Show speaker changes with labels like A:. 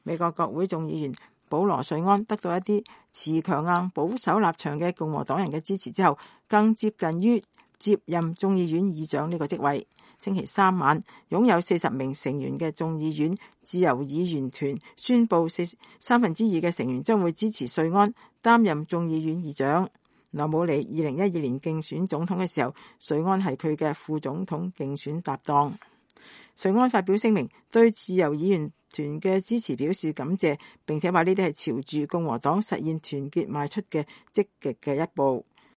A: 美國國會眾議員保羅·瑞安得到一啲持強硬保守立場嘅共和黨人嘅支持之後，更接近於接任眾議院議長呢個職位。星期三晚，擁有40名成員嘅眾議院自由議員團宣布三分之二嘅成員將會支持瑞安擔任眾議院議長。羅姆尼2012年競選總統嘅時候，瑞安係佢嘅副總統競選搭檔。瑞安發表聲明，對自由議員團嘅支持表示感謝，並且話呢啲係朝住共和黨實現團結邁出嘅積極嘅一步。